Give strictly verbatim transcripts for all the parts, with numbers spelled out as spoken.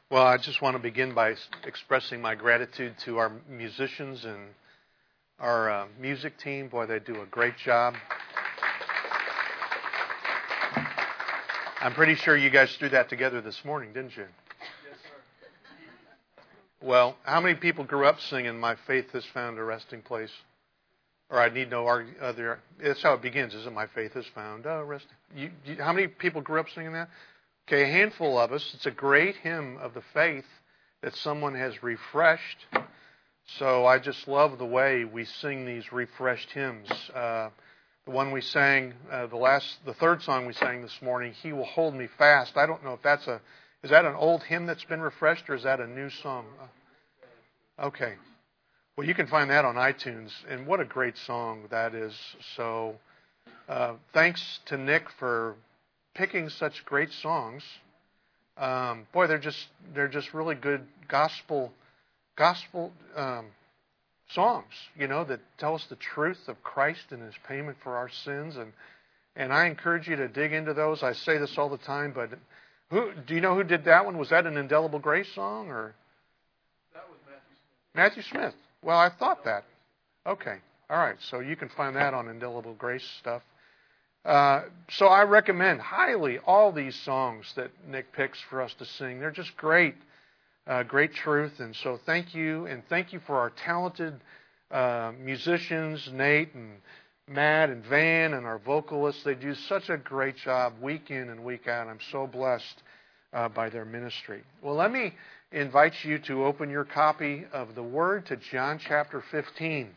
Well, I just want to begin by expressing my gratitude to our musicians and our uh, music team. Boy, they do a great job. I'm pretty sure you guys threw that together this morning, didn't you? Yes, sir. Well, how many people grew up singing "My Faith Has Found a Resting Place"? Or I need no other. That's how it begins, isn't it? My faith has found a resting. You, you, how many people grew up singing that? Okay, a handful of us. It's a great hymn of the faith that someone has refreshed. So I just love the way we sing these refreshed hymns. Uh, the one we sang, uh, the last, the third song we sang this morning, "He Will Hold Me Fast." I don't know if that's a, is that an old hymn that's been refreshed, or is that a new song? Okay. Well, you can find that on iTunes, and what a great song that is. So uh, thanks to Nick for picking such great songs. Um, boy, they're just they're just really good gospel gospel um, songs, you know, that tell us the truth of Christ and His payment for our sins. And and I encourage you to dig into those. I say this all the time, but who do you know who did that one? Was that an Indelible Grace song, or that was Matthew Smith? Matthew Smith. Well, I thought that. Okay. All right. So you can find that on Indelible Grace stuff. Uh, so I recommend highly all these songs that Nick picks for us to sing. They're just great, uh, great truth. And so thank you. And thank you for our talented uh, musicians, Nate and Matt and Van, and our vocalists. They do such a great job week in and week out. I'm so blessed uh, by their ministry. Well, let me invite you to open your copy of the Word to John chapter fifteen.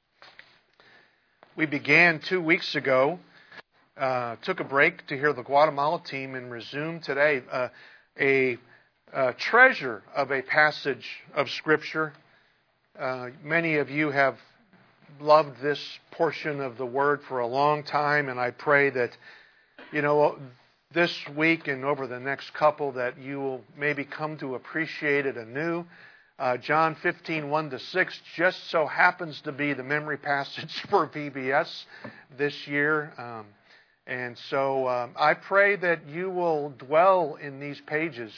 We began two weeks ago, uh, took a break to hear the Guatemala team, and resumed today uh, a, a treasure of a passage of Scripture. Uh, many of you have loved this portion of the Word for a long time, and I pray that, you know, this week and over the next couple that you will maybe come to appreciate it anew. Uh, John fifteen, one to six just so happens to be the memory passage for V B S this year. Um, and so um, I pray that you will dwell in these pages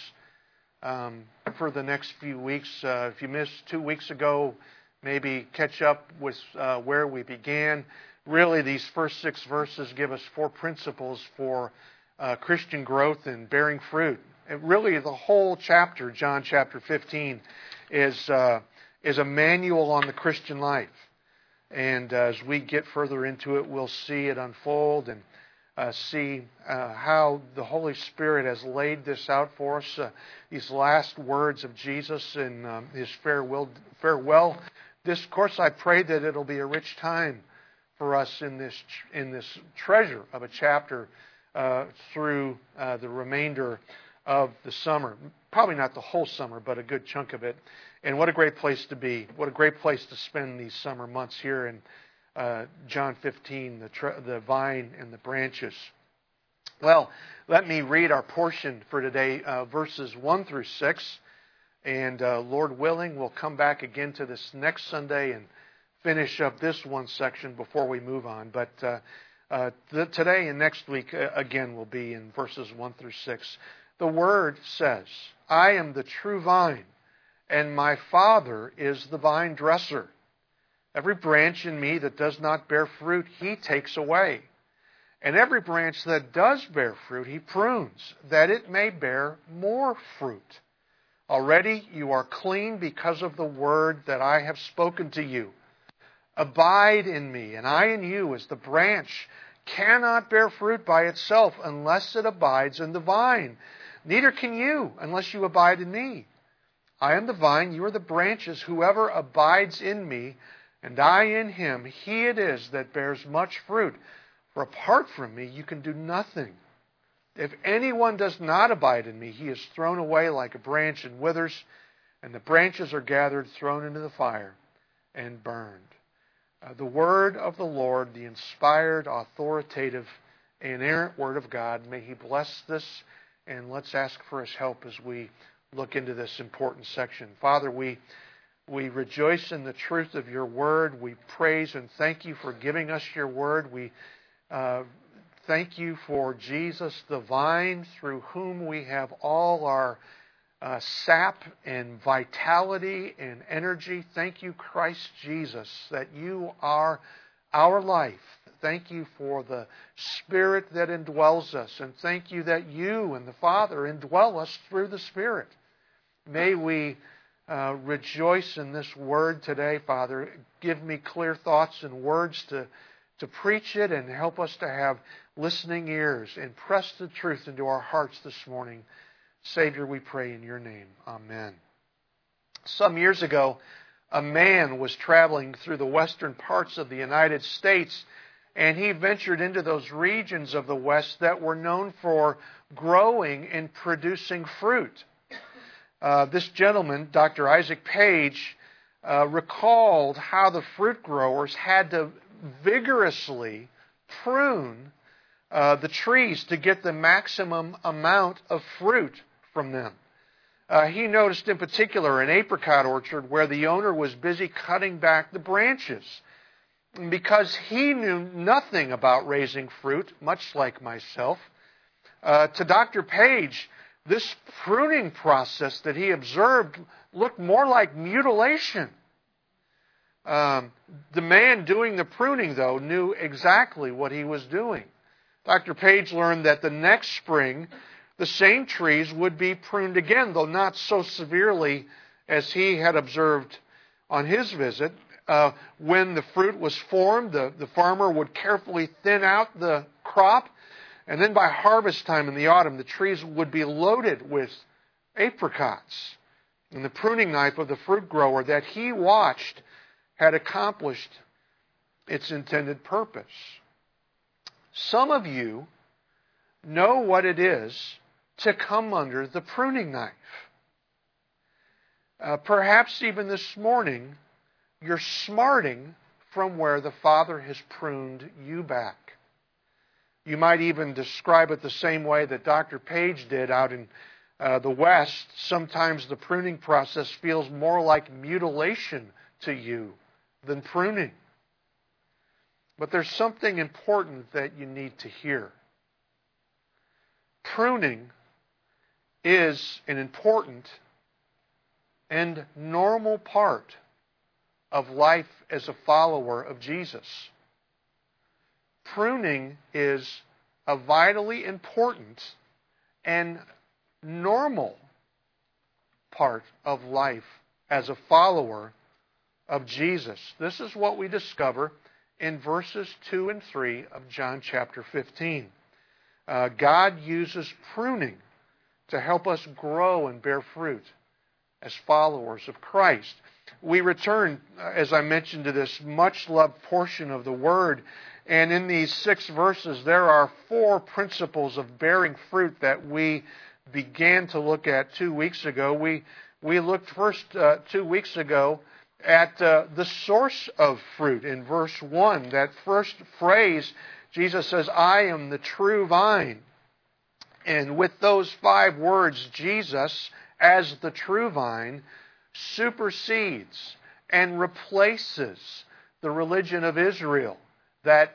um, for the next few weeks. Uh, if you missed two weeks ago, maybe catch up with uh, where we began. Really, these first six verses give us four principles for Uh, Christian growth and bearing fruit. And really, the whole chapter, John chapter fifteen, is uh, is a manual on the Christian life. And uh, as we get further into it, we'll see it unfold and uh, see uh, how the Holy Spirit has laid this out for us. Uh, these last words of Jesus in um, His farewell farewell discourse. I pray that it'll be a rich time for us in this in this treasure of a chapter. Uh, through uh, the remainder of the summer. Probably not the whole summer, but a good chunk of it. And what a great place to be. What a great place to spend these summer months here in uh, John fifteen, the, tr- the vine and the branches. Well, let me read our portion for today, uh, verses one through six. And uh, Lord willing, we'll come back again to this next Sunday and finish up this one section before we move on. But uh, Uh, th- today and next week, uh, again, will be in verses one through six. The Word says, "I am the true vine, and my Father is the vine dresser. Every branch in me that does not bear fruit, He takes away. And every branch that does bear fruit, He prunes, that it may bear more fruit. Already you are clean because of the word that I have spoken to you. Abide in me, and I in you, as the branch cannot bear fruit by itself unless it abides in the vine. Neither can you unless you abide in me. I am the vine, you are the branches. Whoever abides in me, and I in him, he it is that bears much fruit. For apart from me, you can do nothing. If anyone does not abide in me, he is thrown away like a branch and withers, and the branches are gathered, thrown into the fire, and burned." Uh, the word of the Lord, the inspired, authoritative, inerrant word of God. May He bless this, and let's ask for His help as we look into this important section. Father, we we rejoice in the truth of Your word. We praise and thank You for giving us Your word. We uh, thank You for Jesus, the vine, through whom we have all our uh, sap and vitality and energy. Thank you, Christ Jesus, that you are our life. Thank you for the Spirit that indwells us. And thank you that you and the Father indwell us through the Spirit. May we uh, rejoice in this word today, Father. Give me clear thoughts and words to, to preach it, and help us to have listening ears and press the truth into our hearts this morning. Savior, we pray in your name. Amen. Some years ago, a man was traveling through the western parts of the United States, and he ventured into those regions of the West that were known for growing and producing fruit. Uh, this gentleman, Doctor Isaac Page, uh, recalled how the fruit growers had to vigorously prune uh, the trees to get the maximum amount of fruit from them. Uh, he noticed in particular an apricot orchard where the owner was busy cutting back the branches. Because he knew nothing about raising fruit, much like myself, uh, to Doctor Page, this pruning process that he observed looked more like mutilation. Um, the man doing the pruning, though, knew exactly what he was doing. Doctor Page learned that the next spring, the same trees would be pruned again, though not so severely as he had observed on his visit. Uh, when the fruit was formed, the, the farmer would carefully thin out the crop, and then by harvest time in the autumn, the trees would be loaded with apricots. And the pruning knife of the fruit grower that he watched had accomplished its intended purpose. Some of you know what it is to come under the pruning knife. Uh, perhaps even this morning, you're smarting from where the Father has pruned you back. You might even describe it the same way that Doctor Page did out in uh, the West. Sometimes the pruning process feels more like mutilation to you than pruning. But there's something important that you need to hear. Pruning is an important and normal part of life as a follower of Jesus. Pruning is a vitally important and normal part of life as a follower of Jesus. This is what we discover in verses two and three of John chapter fifteen. Uh, God uses pruning to help us grow and bear fruit as followers of Christ. We return, as I mentioned, to this much-loved portion of the Word, and in these six verses there are four principles of bearing fruit that we began to look at two weeks ago. We we looked first uh, two weeks ago at uh, the source of fruit in verse one. That first phrase, Jesus says, "I am the true vine." And with those five words, Jesus, as the true vine, supersedes and replaces the religion of Israel, that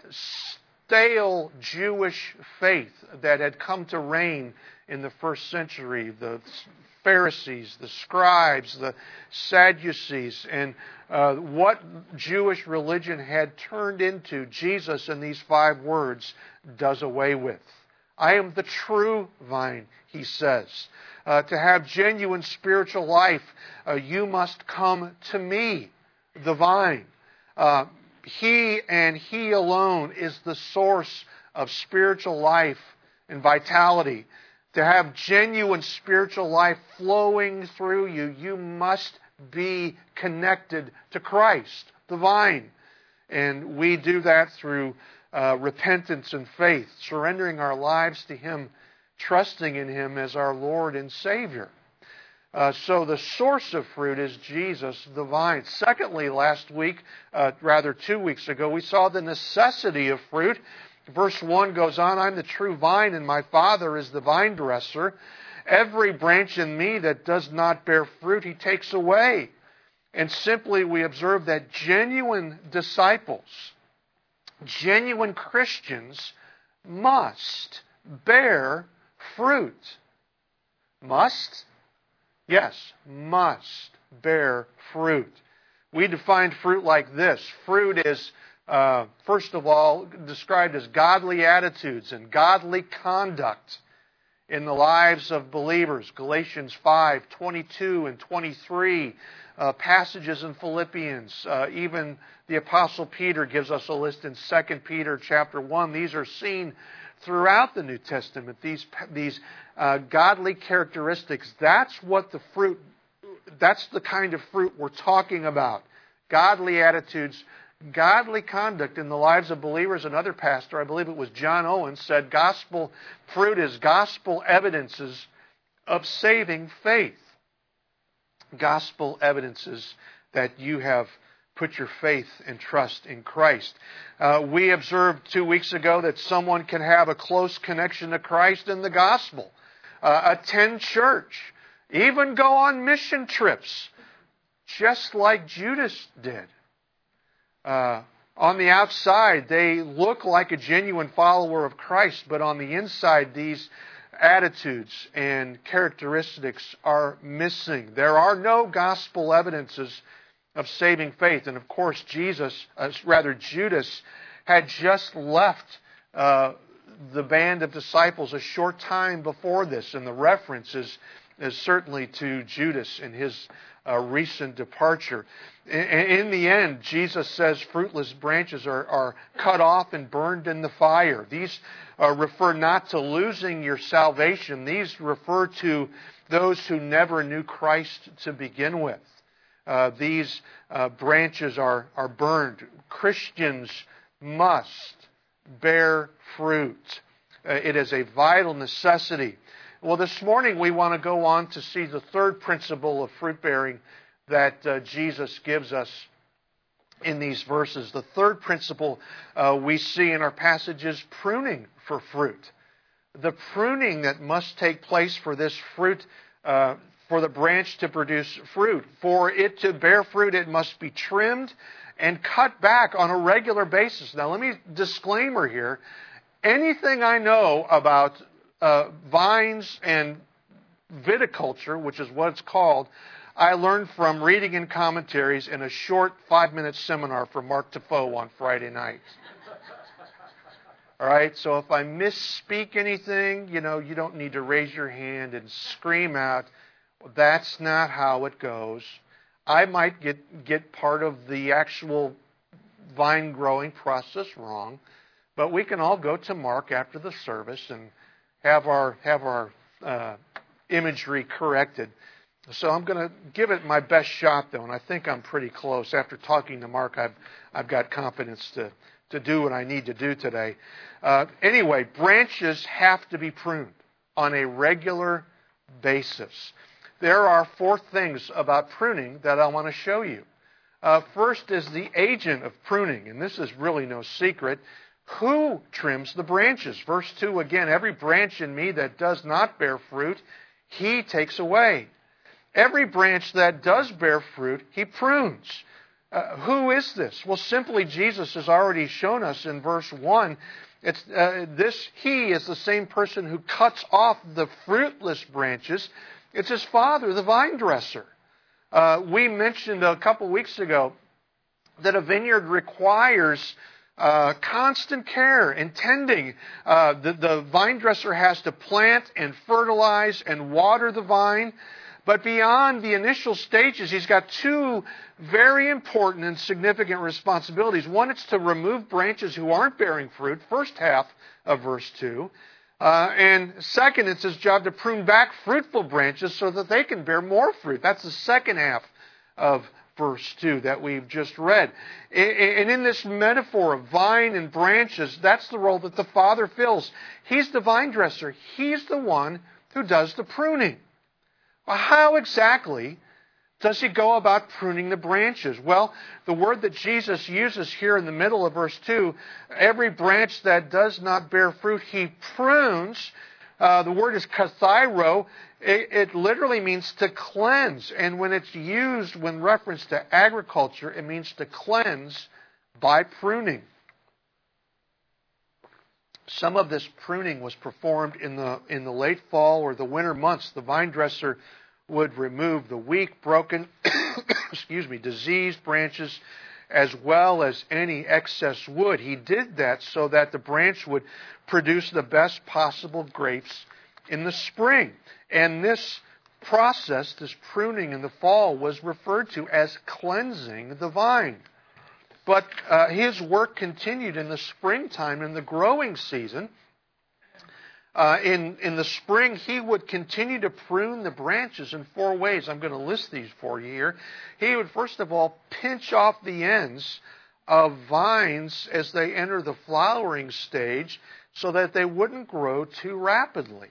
stale Jewish faith that had come to reign in the first century, the Pharisees, the scribes, the Sadducees, and uh, what Jewish religion had turned into, Jesus in these five words does away with. I am the true vine, he says. Uh, to have genuine spiritual life, uh, you must come to me, the vine. Uh, he and He alone is the source of spiritual life and vitality. To have genuine spiritual life flowing through you, you must be connected to Christ, the vine. And we do that through uh, repentance and faith, surrendering our lives to Him, trusting in Him as our Lord and Savior. Uh, so the source of fruit is Jesus, the vine. Secondly, last week, uh, rather two weeks ago, we saw the necessity of fruit. Verse one goes on, "I'm the true vine, and my Father is the vine dresser. Every branch in me that does not bear fruit, He takes away." And simply we observe that genuine disciples, genuine Christians, must bear fruit. Must? Yes, must bear fruit. We define fruit like this. Fruit is, uh, first of all, described as godly attitudes and godly conduct in the lives of believers. Galatians five, twenty-two and twenty-three, uh, passages in Philippians, uh, even the Apostle Peter gives us a list in Second Peter chapter one. These are seen throughout the New Testament, these, these uh, godly characteristics. That's what the fruit, that's the kind of fruit we're talking about. Godly attitudes, godly conduct in the lives of believers. Another pastor, I believe it was John Owen, said gospel fruit is gospel evidences of saving faith. Gospel evidences that you have put your faith and trust in Christ. Uh, we observed two weeks ago that someone can have a close connection to Christ in the gospel, uh, attend church, even go on mission trips, just like Judas did. Uh, on the outside, they look like a genuine follower of Christ, but on the inside, these attitudes and characteristics are missing. There are no gospel evidences of saving faith. And of course, Jesus, uh, rather Judas, had just left uh, the band of disciples a short time before this. And the reference is, is certainly to Judas in his uh, recent departure. In, in the end, Jesus says fruitless branches are, are cut off and burned in the fire. These uh, refer not to losing your salvation. These refer to those who never knew Christ to begin with. Uh, these uh, branches are, are burned. Christians must bear fruit. Uh, it is a vital necessity. Well, this morning we want to go on to see the third principle of fruit bearing that uh, Jesus gives us in these verses. The third principle uh, we see in our passage is pruning for fruit. The pruning that must take place for this fruit uh, for the branch to produce fruit. For it to bear fruit, it must be trimmed and cut back on a regular basis. Now, let me disclaimer here. Anything I know about uh, vines and viticulture, which is what it's called, I learned from reading in commentaries in a short five-minute seminar from Mark Defoe on Friday night. All right, so if I misspeak anything, you know, you don't need to raise your hand and scream out. That's not how it goes. I might get, get part of the actual vine growing process wrong, but we can all go to Mark after the service and have our have our uh, imagery corrected. So I'm going to give it my best shot, though, and I think I'm pretty close. After talking to Mark, I've I've got confidence to to do what I need to do today. Uh, anyway, branches have to be pruned on a regular basis. There are four things about pruning that I want to show you. Uh, first is the agent of pruning, and this is really no secret. Who trims the branches? Verse two again, every branch in me that does not bear fruit, he takes away. Every branch that does bear fruit, he prunes. Uh, who is this? Well, simply Jesus has already shown us in verse one. It's, uh, this he is the same person who cuts off the fruitless branches. It's his Father, the vine dresser. Uh, we mentioned a couple weeks ago that a vineyard requires uh, constant care and tending. Uh, the, the vine dresser has to plant and fertilize and water the vine. But beyond the initial stages, he's got two very important and significant responsibilities. One, it's to remove branches who aren't bearing fruit, first half of verse two. Uh, and second, it's his job to prune back fruitful branches so that they can bear more fruit. That's the second half of verse two that we've just read. And in this metaphor of vine and branches, that's the role that the Father fills. He's the vine dresser. He's the one who does the pruning. Well, how exactly does he go about pruning the branches? Well, the word that Jesus uses here in the middle of verse two, every branch that does not bear fruit, he prunes. Uh, the word is kathairo. It, it literally means to cleanse. And when it's used when reference to agriculture, it means to cleanse by pruning. Some of this pruning was performed in the in the late fall or the winter months. The vine dresser would remove the weak, broken, excuse me, diseased branches as well as any excess wood. He did that so that the branch would produce the best possible grapes in the spring. And this process, this pruning in the fall, was referred to as cleansing the vine. But uh, his work continued in the springtime, in the growing season. Uh, in, in the spring, he would continue to prune the branches in four ways. I'm going to list these for you here. He would, first of all, pinch off the ends of vines as they enter the flowering stage so that they wouldn't grow too rapidly.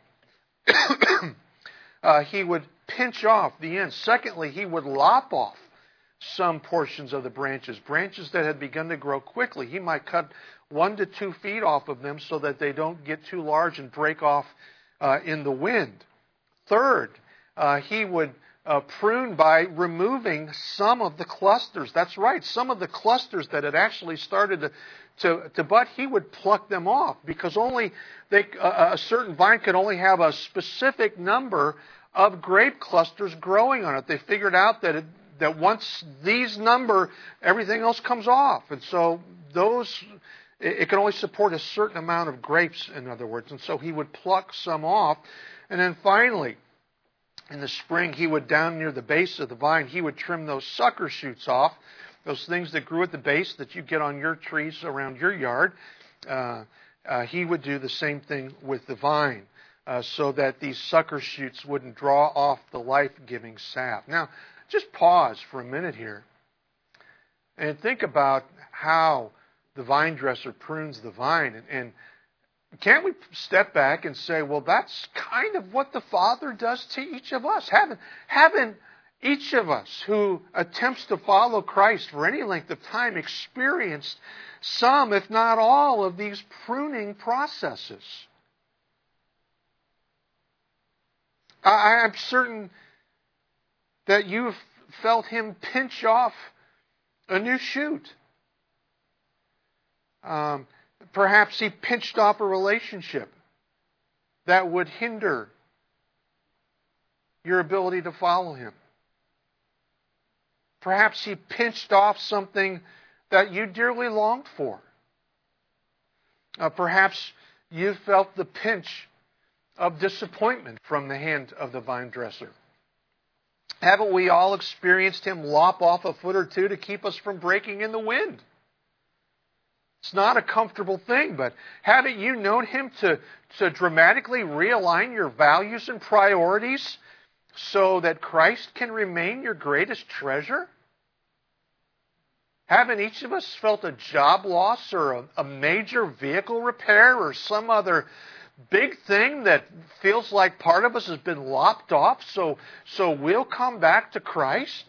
uh, he would pinch off the ends. Secondly, he would lop off some portions of the branches, branches that had begun to grow quickly. He might cut one to two feet off of them so that they don't get too large and break off uh, in the wind. Third, uh, he would uh, prune by removing some of the clusters. That's right, some of the clusters that had actually started to, to, to bud, he would pluck them off because only they, uh, a certain vine could only have a specific number of grape clusters growing on it. They figured out that it, that once these number, everything else comes off. And so those, it can only support a certain amount of grapes, in other words. And so he would pluck some off. And then finally, in the spring, he would, down near the base of the vine, he would trim those sucker shoots off, those things that grew at the base that you get on your trees around your yard. Uh, uh, he would do the same thing with the vine, uh, so that these sucker shoots wouldn't draw off the life-giving sap. Now, just pause for a minute here and think about how the vine dresser prunes the vine. And, and can't we step back and say, well, that's kind of what the Father does to each of us? Haven't, haven't each of us who attempts to follow Christ for any length of time experienced some, if not all, of these pruning processes? I, I'm certain that you've felt Him pinch off a new shoot. Um, perhaps He pinched off a relationship that would hinder your ability to follow Him. Perhaps He pinched off something that you dearly longed for. Uh, perhaps you felt the pinch of disappointment from the hand of the vine dresser. Haven't we all experienced Him lop off a foot or two to keep us from breaking in the wind? It's not a comfortable thing, but haven't you known Him to, to dramatically realign your values and priorities so that Christ can remain your greatest treasure? Haven't each of us felt a job loss or a, a major vehicle repair or some other big thing that feels like part of us has been lopped off, so, so we'll come back to Christ?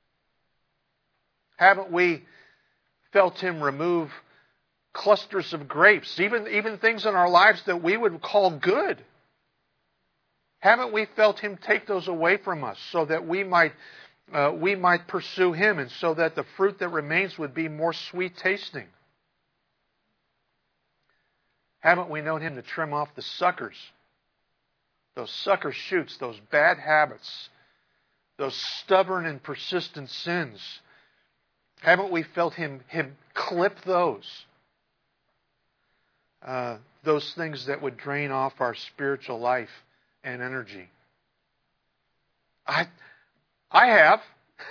Haven't we felt Him remove clusters of grapes, even, even things in our lives that we would call good? Haven't we felt Him take those away from us so that we might, uh, we might pursue Him and so that the fruit that remains would be more sweet tasting? Haven't we known Him to trim off the suckers, those sucker shoots, those bad habits, those stubborn and persistent sins? Haven't we felt Him, him clip those? Uh, those things that would drain off our spiritual life and energy. I, I have.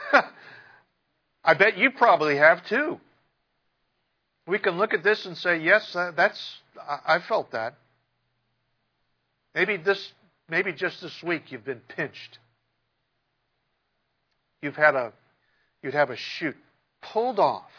I bet you probably have too. We can look at this and say, yes, uh, that's, I, I felt that. Maybe this, maybe just this week you've been pinched. You've had a, you'd have a shoot pulled off.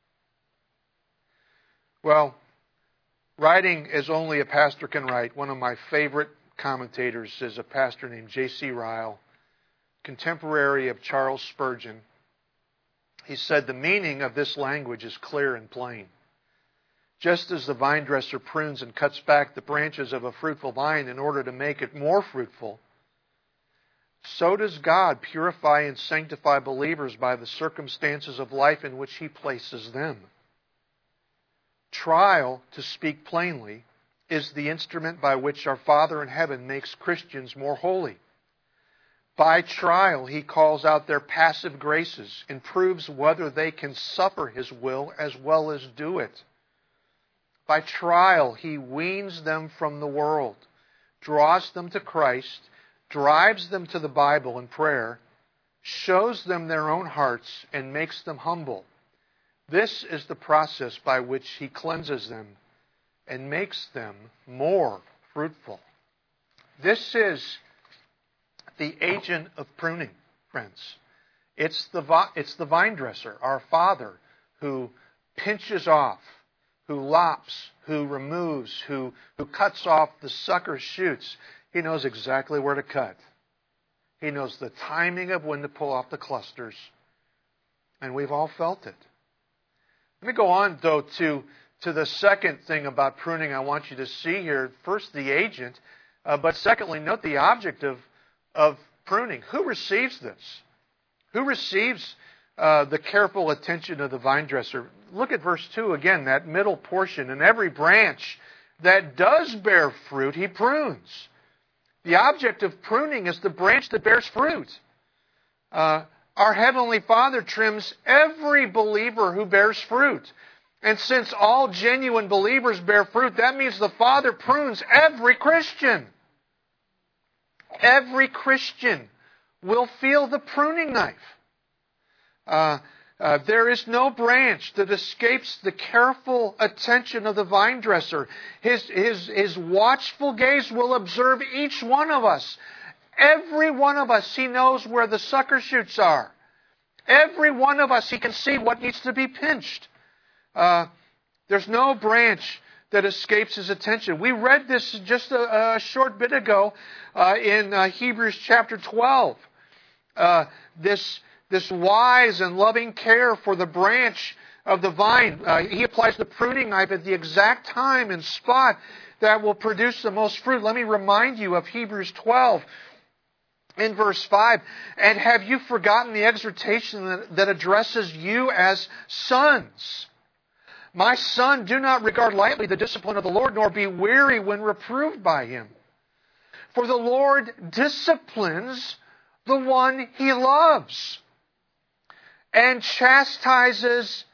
Well, writing as only a pastor can write, one of my favorite commentators is a pastor named J C Ryle, contemporary of Charles Spurgeon. He said, the meaning of this language is clear and plain. Just as the vine dresser prunes and cuts back the branches of a fruitful vine in order to make it more fruitful, so does God purify and sanctify believers by the circumstances of life in which He places them. Trial, to speak plainly, is the instrument by which our Father in heaven makes Christians more holy. By trial, He calls out their passive graces and proves whether they can suffer His will as well as do it. By trial, He weans them from the world, draws them to Christ, drives them to the Bible and prayer, shows them their own hearts, and makes them humble. This is the process by which He cleanses them and makes them more fruitful. This is the agent of pruning, friends. It's the, it's the vine dresser, our Father, who pinches off, who lops, who removes, who, who cuts off the sucker shoots. He knows exactly where to cut. He knows the timing of when to pull off the clusters. And we've all felt it. Let me go on, though, to, to the second thing about pruning I want you to see here. First, the agent. Uh, but secondly, note the object of, of pruning. Who receives this? Who receives uh, the careful attention of the vine dresser? Look at verse two again, that middle portion. And every branch that does bear fruit, He prunes. The object of pruning is the branch that bears fruit. Uh, our Heavenly Father trims every believer who bears fruit. And since all genuine believers bear fruit, that means the Father prunes every Christian. Every Christian will feel the pruning knife. Uh, uh, there is no branch that escapes the careful attention of the vine dresser. His, his, his watchful gaze will observe each one of us. Every one of us, He knows where the sucker shoots are. Every one of us, He can see what needs to be pinched. Uh, there's no branch that escapes His attention. We read this just a, a short bit ago uh, in uh, Hebrews chapter twelve. Uh, this, this wise and loving care for the branch of the vine. Uh, he applies the pruning knife at the exact time and spot that will produce the most fruit. Let me remind you of Hebrews twelve. In verse five, and have you forgotten the exhortation that, that addresses you as sons? My son, do not regard lightly the discipline of the Lord, nor be weary when reproved by Him. For the Lord disciplines the one He loves, and chastises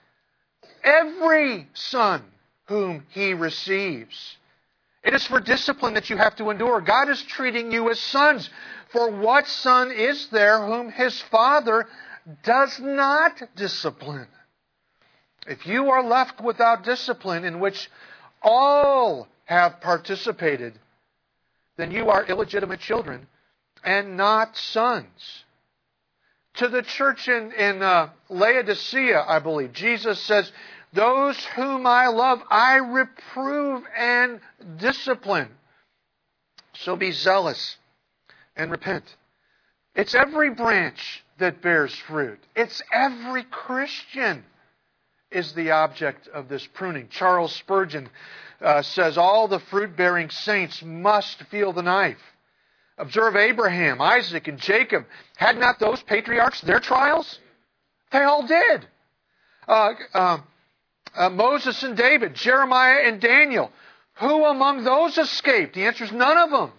every son whom He receives. It is for discipline that you have to endure. God is treating you as sons. For what son is there whom his father does not discipline? If you are left without discipline in which all have participated, then you are illegitimate children and not sons. To the church in, in uh, Laodicea, I believe, Jesus says, those whom I love, I reprove and discipline. So be zealous and repent. It's every branch that bears fruit. It's every Christian is the object of this pruning. Charles Spurgeon uh, says all the fruit-bearing saints must feel the knife. Observe Abraham, Isaac, and Jacob. Had not those patriarchs their trials? They all did. Uh, uh, uh, Moses and David, Jeremiah and Daniel. Who among those escaped? The answer is none of them.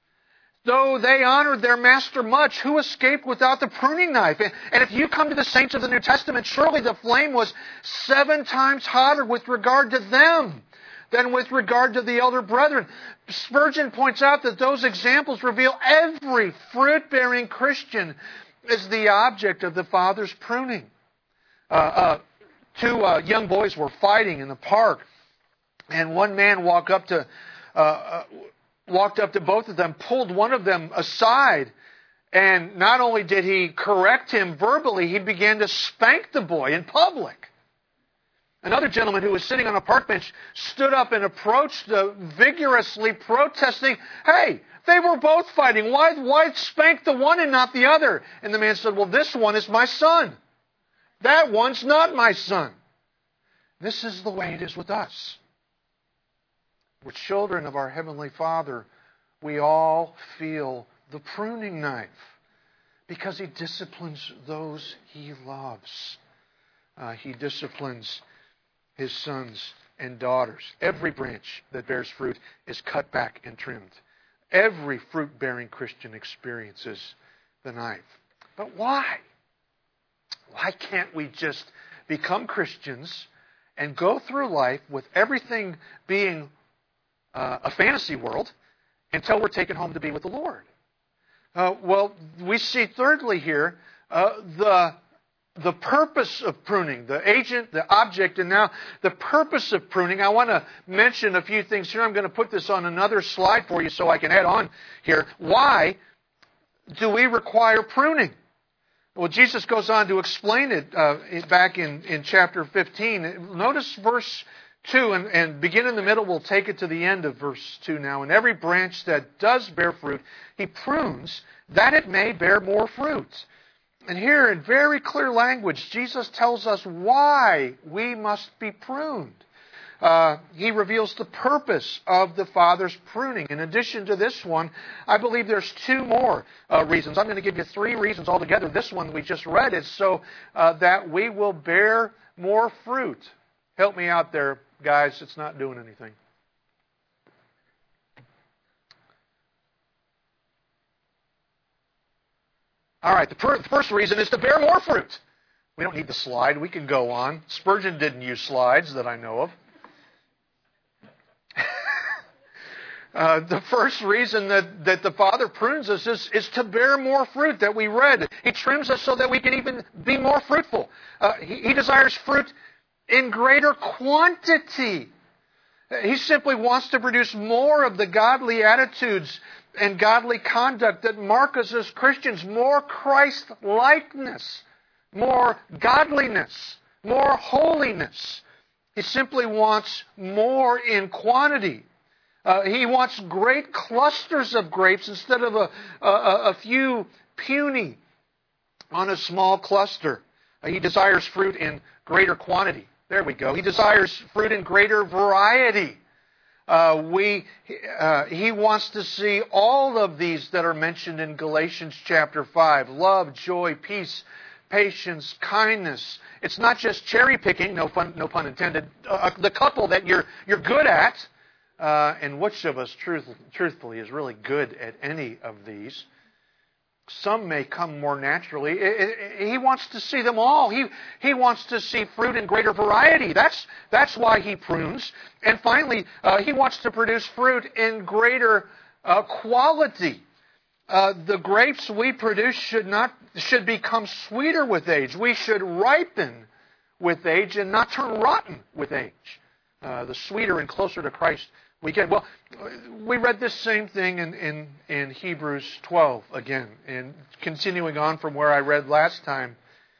Though they honored their master much, who escaped without the pruning knife? And if you come to the saints of the New Testament, surely the flame was seven times hotter with regard to them than with regard to the elder brethren. Spurgeon points out that those examples reveal every fruit-bearing Christian is the object of the Father's pruning. Uh, uh, two uh, young boys were fighting in the park, and one man walked up to uh, uh, walked up to both of them, pulled one of them aside, and not only did he correct him verbally, he began to spank the boy in public. Another gentleman who was sitting on a park bench stood up and approached uh, vigorously protesting, hey, they were both fighting. Why, why spank the one and not the other? And the man said, well, this one is my son. That one's not my son. This is the way it is with us. We're children of our Heavenly Father. We all feel the pruning knife because He disciplines those He loves. Uh, he disciplines His sons and daughters. Every branch that bears fruit is cut back and trimmed. Every fruit-bearing Christian experiences the knife. But why? Why can't we just become Christians and go through life with everything being uh, a fantasy world until we're taken home to be with the Lord? Uh, well, we see thirdly here uh, the the purpose of pruning, the agent, the object, and now the purpose of pruning. I want to mention a few things here. I'm going to put this on another slide for you so I can add on here. Why do we require pruning? Well, Jesus goes on to explain it uh, back in, in chapter fifteen. Notice verse two, and, and begin in the middle. We'll take it to the end of verse two now. And every branch that does bear fruit, He prunes, that it may bear more fruit. And here, in very clear language, Jesus tells us why we must be pruned. Uh, he reveals the purpose of the Father's pruning. In addition to this one, I believe there's two more uh, reasons. I'm going to give you three reasons altogether. This one we just read is so uh, that we will bear more fruit. Help me out there, guys. It's not doing anything. All right, the, per- the first reason is to bear more fruit. We don't need the slide. We can go on. Spurgeon didn't use slides that I know of. Uh, the first reason that, that the Father prunes us is, is to bear more fruit that we read. He trims us so that we can even be more fruitful. Uh, he, he desires fruit in greater quantity. He simply wants to produce more of the godly attitudes and godly conduct that mark us as Christians. More Christ-likeness, more godliness, more holiness. He simply wants more in quantity. Uh, he wants great clusters of grapes instead of a, a, a few puny on a small cluster. Uh, he desires fruit in greater quantity. There we go. He desires fruit in greater variety. Uh, we, uh, he wants to see all of these that are mentioned in Galatians chapter five. Love, joy, peace, patience, kindness. It's not just cherry picking, no fun, no pun intended. Uh, the couple that you're you're good at. Uh, and which of us, truth, truthfully, is really good at any of these? Some may come more naturally. It, it, he wants to see them all. He he wants to see fruit in greater variety. That's that's why He prunes. And finally, uh, He wants to produce fruit in greater uh, quality. Uh, the grapes we produce should not should become sweeter with age. We should ripen with age and not turn rotten with age. Uh, the sweeter and closer to Christ we get. Well, we read this same thing in, in, in Hebrews twelve again. And continuing on from where I read last time,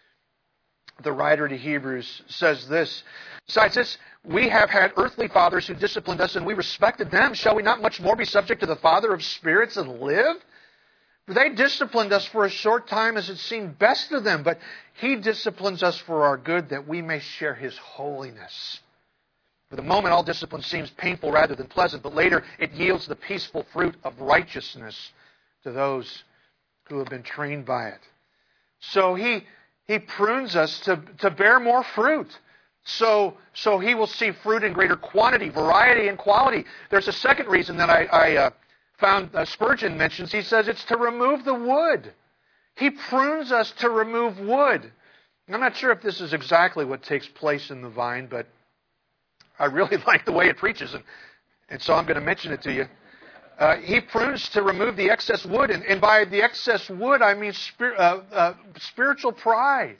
the writer to Hebrews says this. Besides this, we have had earthly fathers who disciplined us, and we respected them. Shall we not much more be subject to the Father of spirits and live? For they disciplined us for a short time as it seemed best to them, but He disciplines us for our good, that we may share His holiness. For the moment, all discipline seems painful rather than pleasant, but later it yields the peaceful fruit of righteousness to those who have been trained by it. So He He prunes us to, to bear more fruit. So, so He will see fruit in greater quantity, variety, and quality. There's a second reason that I, I uh, found uh, Spurgeon mentions. He says it's to remove the wood. He prunes us to remove wood. I'm not sure if this is exactly what takes place in the vine, but I really like the way it preaches, and, and so I'm going to mention it to you. Uh, he prunes to remove the excess wood, and, and by the excess wood, I mean spir- uh, uh, spiritual pride.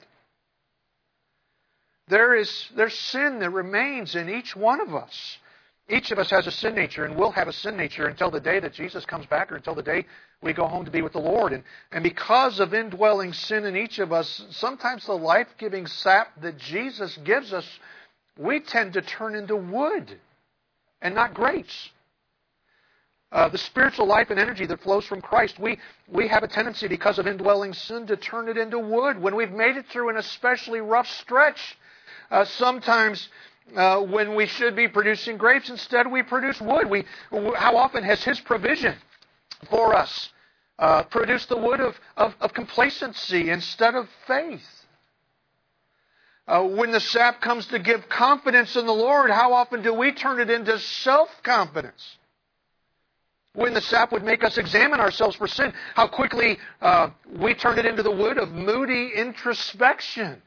There is there's sin that remains in each one of us. Each of us has a sin nature, and will have a sin nature until the day that Jesus comes back, or until the day we go home to be with the Lord. And, and because of indwelling sin in each of us, sometimes the life-giving sap that Jesus gives us, we tend to turn into wood and not grapes. Uh, the spiritual life and energy that flows from Christ, we, we have a tendency, because of indwelling sin, to turn it into wood. When we've made it through an especially rough stretch, uh, sometimes uh, when we should be producing grapes, instead we produce wood. We, how often has His provision for us uh, produced the wood of, of, of complacency instead of faith? Uh, when the sap comes to give confidence in the Lord, how often do we turn it into self-confidence When the sap would make us examine ourselves for sin, how quickly uh, we turn it into the wood of moody introspection.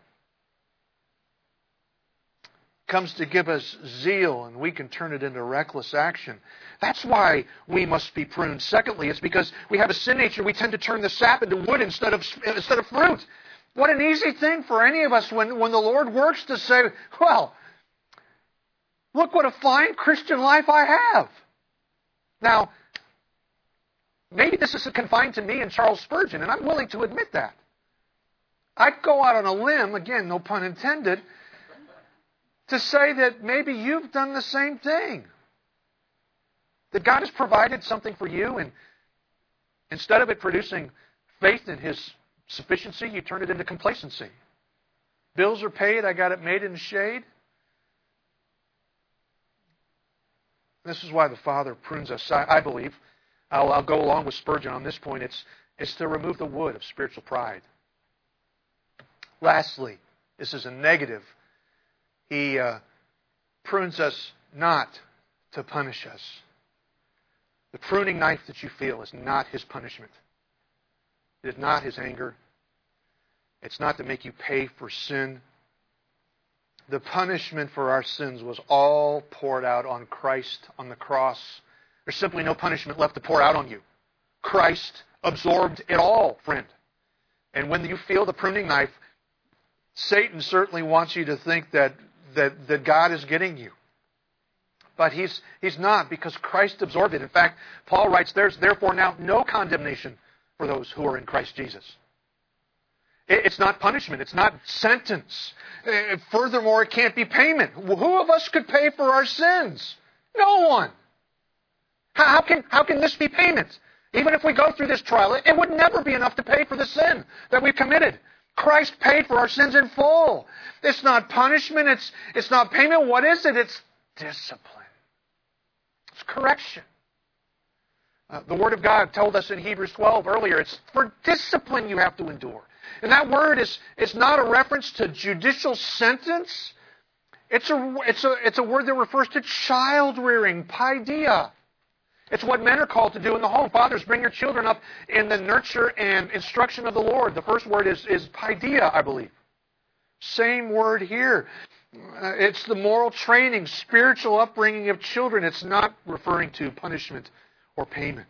Comes to give us zeal, and we can turn it into reckless action. That's why we must be pruned. Secondly, it's because we have a sin nature. We tend to turn the sap into wood instead of instead of fruit. What an easy thing for any of us when, when the Lord works to say, well, look what a fine Christian life I have. Now, maybe this is confined to me and Charles Spurgeon, and I'm willing to admit that. I'd go out on a limb, again, no pun intended, to say that maybe you've done the same thing. That God has provided something for you, and instead of it producing faith in His sufficiency, you turn it into complacency. Bills are paid, I got it made in the shade. This is why the Father prunes us, I, I believe. I'll, I'll go along with Spurgeon on this point. It's, it's to remove the wood of spiritual pride. Lastly, this is a negative. He uh, prunes us not to punish us. The pruning knife that you feel is not His punishment. It is not His anger. It's not to make you pay for sin. The punishment for our sins was all poured out on Christ on the cross. There's simply no punishment left to pour out on you. Christ absorbed it all, friend. And when you feel the pruning knife, Satan certainly wants you to think that, that, that God is getting you. But he's, he's not, because Christ absorbed it. In fact, Paul writes, there's therefore now no condemnation for those who are in Christ Jesus. It's not punishment. It's not sentence. Furthermore, it can't be payment. Who of us could pay for our sins? No one. How can, how can this be payment? Even if we go through this trial, it would never be enough to pay for the sin that we've committed. Christ paid for our sins in full. It's not punishment. It's, it's not payment. What is it? It's discipline. It's correction. Uh, the Word of God told us in Hebrews twelve earlier, it's for discipline you have to endure. And that word is, is not a reference to judicial sentence. It's a, it's a, it's a word that refers to child rearing, paideia. It's what men are called to do in the home. Fathers, bring your children up in the nurture and instruction of the Lord. The first word is, is paideia, I believe. Same word here. Uh, it's the moral training, spiritual upbringing of children. It's not referring to punishment or payment.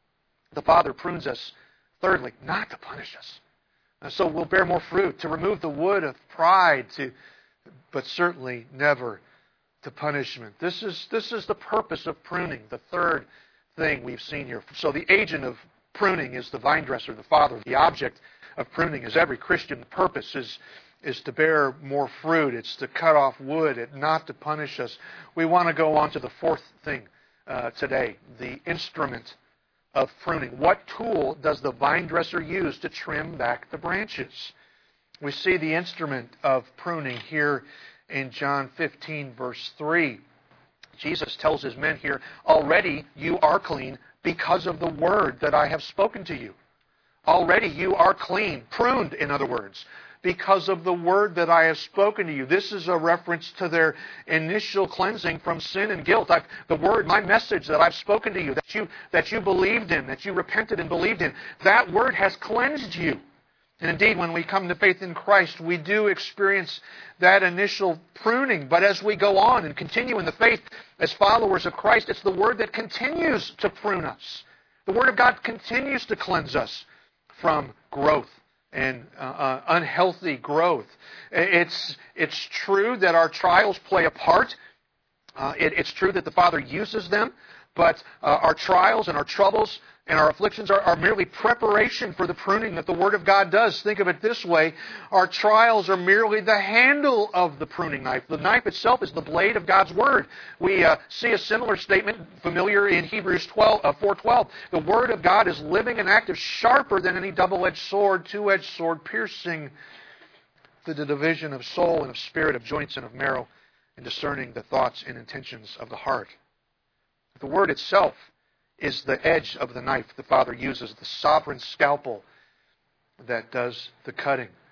The Father prunes us, thirdly, not to punish us. Uh, so we'll bear more fruit, to remove the wood of pride, to, but certainly never to punishment. This is, this is the purpose of pruning, the third thing we've seen here. So the agent of pruning is the vine dresser, the Father. The object of pruning is every Christian. The purpose is, is to bear more fruit. It's to cut off wood, it not to punish us. We want to go on to the fourth thing uh, today, the instrument of pruning. What tool does the vine dresser use to trim back the branches? We see the instrument of pruning here in John fifteen, verse three. Jesus tells His men here, already you are clean because of the word that I have spoken to you. Already you are clean, pruned, in other words, because of the word that I have spoken to you. This is a reference to their initial cleansing from sin and guilt. I've, the word, my message that I've spoken to you, that you, that you believed in, that you repented and believed in, that word has cleansed you. And indeed, when we come to faith in Christ, we do experience that initial pruning. But as we go on and continue in the faith as followers of Christ, it's the Word that continues to prune us. The Word of God continues to cleanse us from growth and uh, uh, unhealthy growth. It's, it's true that our trials play a part. Uh, it, it's true that the Father uses them. But uh, our trials and our troubles and our afflictions are, are merely preparation for the pruning that the Word of God does. Think of it this way. Our trials are merely the handle of the pruning knife. The knife itself is the blade of God's Word. We uh, see a similar statement familiar in Hebrews twelve, uh, four twelve. The Word of God is living and active, sharper than any double-edged sword, two-edged sword, piercing to the division of soul and of spirit, of joints and of marrow, and discerning the thoughts and intentions of the heart. The Word itself is the edge of the knife the Father uses, the sovereign scalpel that does the cutting.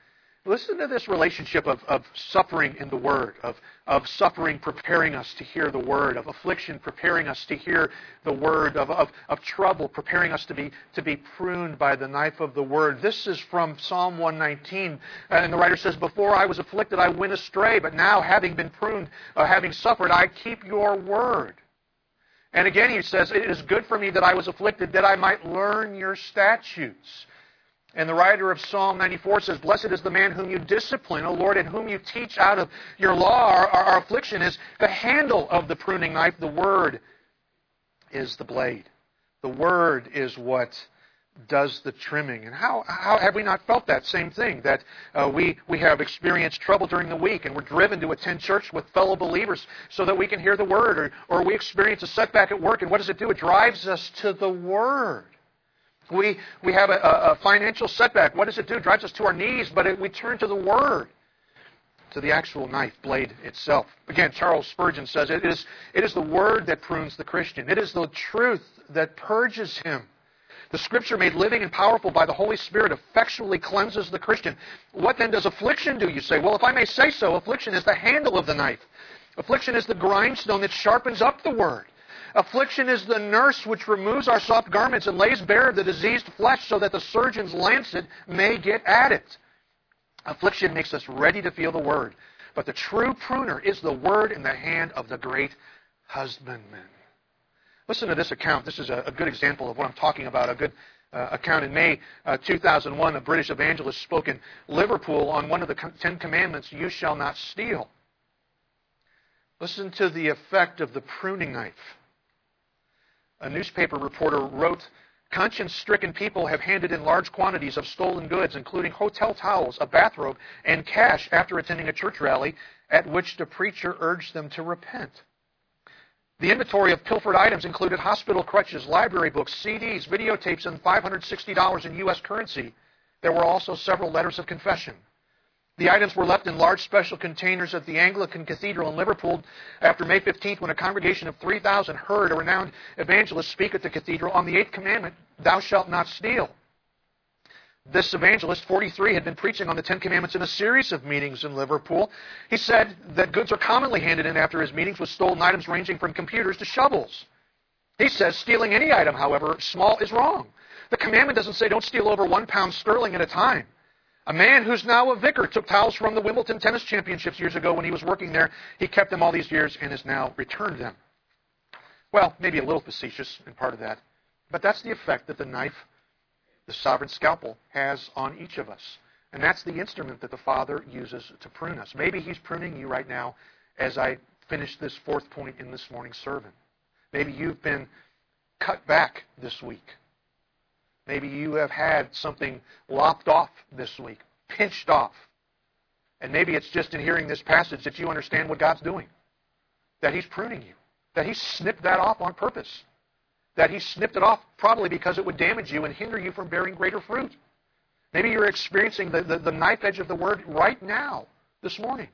Listen to this relationship of, of suffering in the Word, of, of suffering preparing us to hear the Word, of affliction preparing us to hear the Word, of, of, of trouble preparing us to be, to be pruned by the knife of the Word. This is from Psalm one nineteen, and the writer says, "Before I was afflicted, I went astray, but now, having been pruned, uh, having suffered, I keep your Word." And again he says, "It is good for me that I was afflicted, that I might learn your statutes." And the writer of Psalm ninety-four says, "Blessed is the man whom you discipline, O Lord, and whom you teach out of your law." Our, our, our affliction is the handle of the pruning knife. The Word is the blade. The Word is what does the trimming. And how, how have we not felt that same thing? That uh, we, we have experienced trouble during the week and we're driven to attend church with fellow believers so that we can hear the Word. Or, or we experience a setback at work, and what does it do? It drives us to the Word. We we have a, a financial setback. What does it do? It drives us to our knees, but it, we turn to the Word, to the actual knife blade itself. Again, Charles Spurgeon says, it is, it is the Word that prunes the Christian. It is the truth that purges him. The Scripture made living and powerful by the Holy Spirit effectually cleanses the Christian. What then does affliction do, you say? Well, if I may say so, affliction is the handle of the knife. Affliction is the grindstone that sharpens up the Word. Affliction is the nurse which removes our soft garments and lays bare the diseased flesh so that the surgeon's lancet may get at it. Affliction makes us ready to feel the Word. But the true pruner is the Word in the hand of the great husbandman. Listen to this account. This is a, a good example of what I'm talking about. A good uh, account. In May uh, two thousand one, a British evangelist spoke in Liverpool on one of the Ten Commandments, "You shall not steal." Listen to the effect of the pruning knife. A newspaper reporter wrote, "Conscience-stricken people have handed in large quantities of stolen goods, including hotel towels, a bathrobe, and cash after attending a church rally at which the preacher urged them to repent. The inventory of pilfered items included hospital crutches, library books, C Ds, videotapes, and five hundred sixty dollars in U S currency. There were also several letters of confession. The items were left in large special containers at the Anglican Cathedral in Liverpool after May fifteenth, when a congregation of three thousand heard a renowned evangelist speak at the cathedral on the eighth commandment, 'Thou shalt not steal.' This evangelist, forty-three, had been preaching on the Ten Commandments in a series of meetings in Liverpool. He said that goods are commonly handed in after his meetings with stolen items ranging from computers to shovels. He says stealing any item, however small, is wrong. The commandment doesn't say don't steal over one pound sterling at a time. A man who's now a vicar took towels from the Wimbledon Tennis Championships years ago when he was working there. He kept them all these years and has now returned them." Well, maybe a little facetious in part of that, but that's the effect that the knife, the sovereign scalpel, has on each of us. And that's the instrument that the Father uses to prune us. Maybe He's pruning you right now as I finish this fourth point in this morning's sermon. Maybe you've been cut back this week. Maybe you have had something lopped off this week, pinched off. And maybe it's just in hearing this passage that you understand what God's doing. That He's pruning you. That He snipped that off on purpose. That He snipped it off probably because it would damage you and hinder you from bearing greater fruit. Maybe you're experiencing the, the, the knife edge of the Word right now, this morning.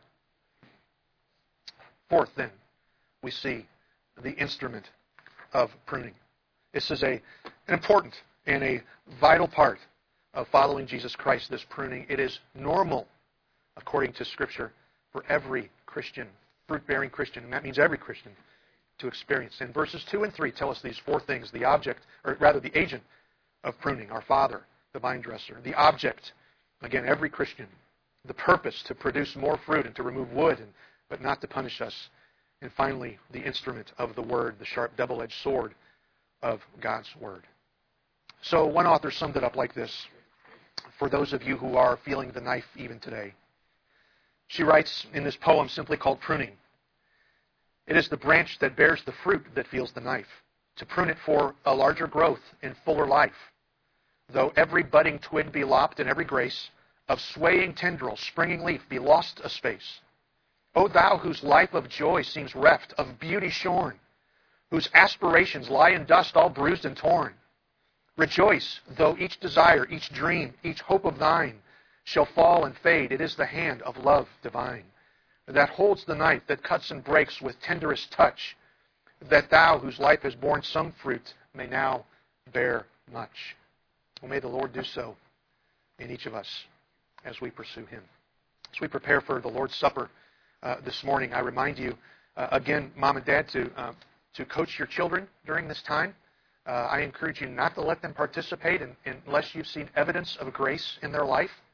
Fourth, then, we see the instrument of pruning. This is a, an important and a vital part of following Jesus Christ, this pruning. It is normal, according to Scripture, for every Christian, fruit-bearing Christian, and that means every Christian, to experience. And verses two and three tell us these four things. The object, or rather the agent of pruning, our Father, the vine dresser. The object, again, every Christian. The purpose, to produce more fruit and to remove wood, and, but not to punish us. And finally, the instrument of the Word, the sharp double-edged sword of God's Word. So one author summed it up like this, for those of you who are feeling the knife even today. She writes in this poem simply called Pruning, "It is the branch that bears the fruit that feels the knife, to prune it for a larger growth and fuller life. Though every budding twig be lopped and every grace of swaying tendril, springing leaf be lost a space. O thou whose life of joy seems reft, of beauty shorn, whose aspirations lie in dust all bruised and torn. Rejoice, though each desire, each dream, each hope of thine shall fall and fade. It is the hand of love divine that holds the knife, that cuts and breaks with tenderest touch, that thou, whose life has borne some fruit, may now bear much." Well, may the Lord do so in each of us as we pursue Him. As we prepare for the Lord's Supper uh, this morning, I remind you, uh, again, Mom and Dad, to, uh, to coach your children during this time. Uh, I encourage you not to let them participate in, in, unless you've seen evidence of grace in their life.